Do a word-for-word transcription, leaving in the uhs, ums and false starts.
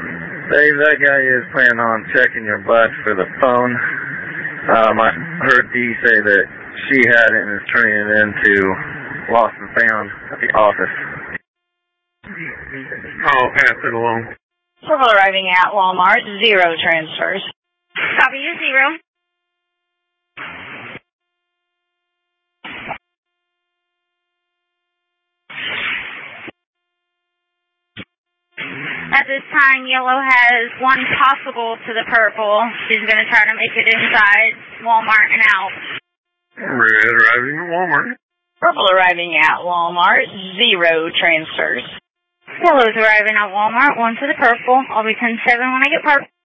Dave, that guy is planning on checking your butt for the phone. Um, I heard Dee say that she had it and is turning it into lost and found at the office. I'll pass it along. Purple arriving at Walmart, zero transfers. Copy you, zero. At this time, yellow has one possible to the purple. She's going to try to make it inside Walmart and out. Red arriving at Walmart. Purple arriving at Walmart, zero transfers. Yellow's arriving at Walmart, one to the purple. I'll be ten seven when I get purple.